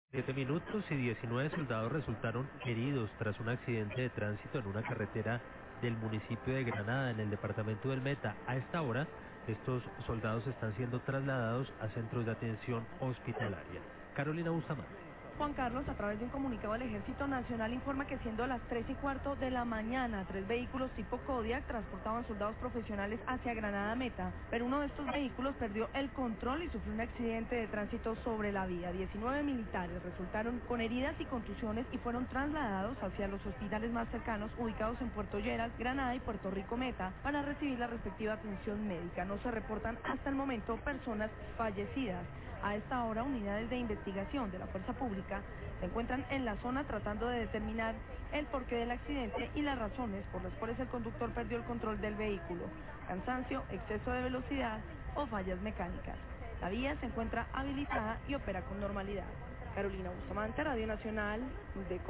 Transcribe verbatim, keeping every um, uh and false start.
Siete minutos y diecinueve soldados resultaron heridos tras un accidente de tránsito en una carretera del municipio de Granada, en el departamento del Meta. A esta hora, estos soldados están siendo trasladados a centros de atención hospitalaria. Carolina Bustamante. Juan Carlos, a través de un comunicado del Ejército Nacional, informa que siendo las tres y cuarto de la mañana, tres vehículos tipo Kodiak transportaban soldados profesionales hacia Granada Meta, pero uno de estos vehículos perdió el control y sufrió un accidente de tránsito sobre la vía. diecinueve militares resultaron con heridas y contusiones y fueron trasladados hacia los hospitales más cercanos ubicados en Puerto Lleras, Granada y Puerto Rico Meta para recibir la respectiva atención médica. No se reportan hasta el momento personas fallecidas. A esta hora, unidades de investigación de la Fuerza Pública se encuentran en la zona tratando de determinar el porqué del accidente y las razones por las cuales el conductor perdió el control del vehículo: cansancio, exceso de velocidad o fallas mecánicas. La vía se encuentra habilitada y opera con normalidad. Carolina Bustamante, Radio Nacional de